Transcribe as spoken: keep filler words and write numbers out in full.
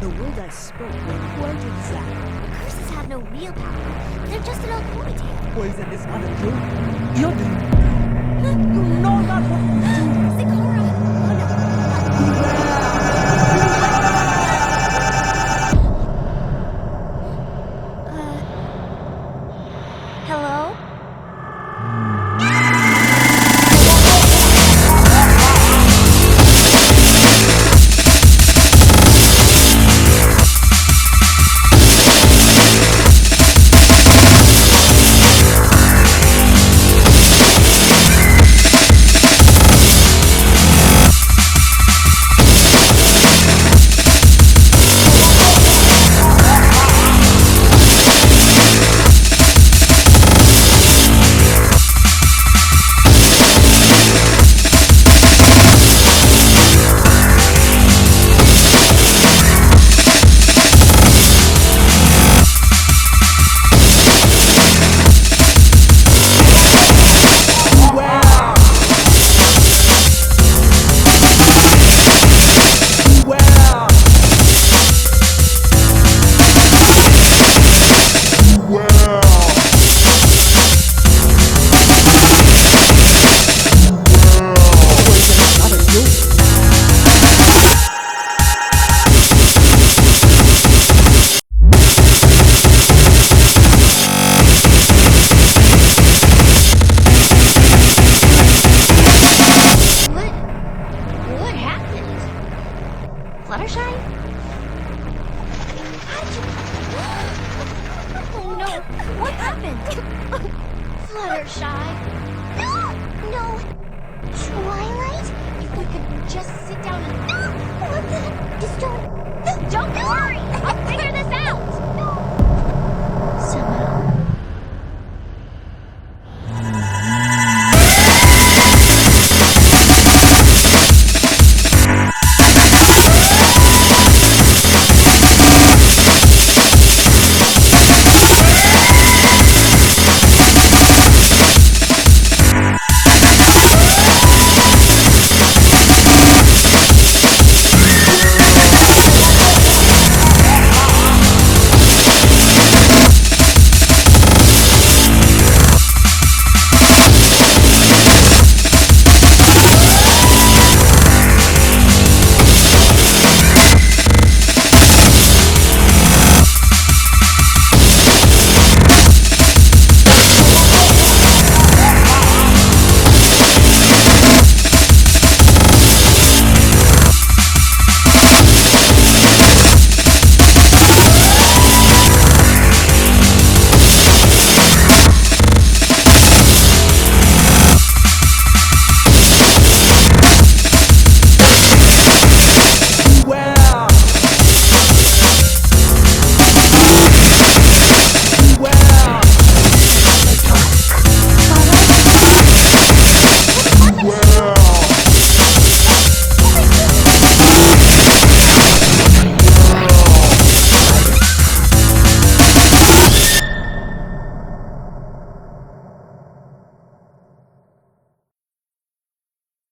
The words I spoke were quite exact. Curses have no real power. They're just an old fairy tale. Poison is not a joke. You're doing. You know not what you're doing. Zikora! Oh no. Uh. Hello? Fluttershy? How did you... Oh no! What happened? Fluttershy? No! No! Twilight? If we could just sit down and...